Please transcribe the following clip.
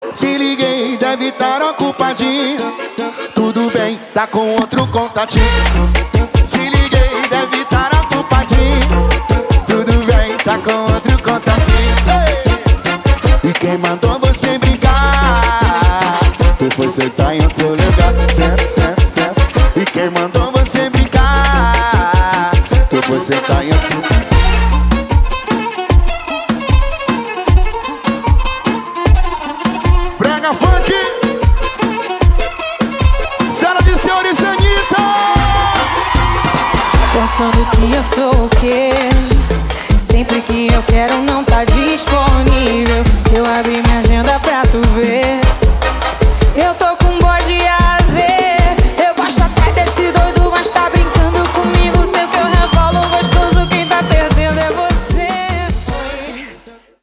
Se liguei, deve estar ocupadinho. Tudo bem, tá com outro contatinho. Se liguei, deve estar ocupadinho. Tudo bem, tá com outro contatinho. E quem mandou você brincar? Tu foi sentar em outro lugar. Certo, certo, certo. E quem mandou você brincar? Tu foi sentar em outro lugar. Brega funk, Senhoras e senhores, Anitta. Pensando que eu sou o quê? Sempre que eu quero não tá disponível.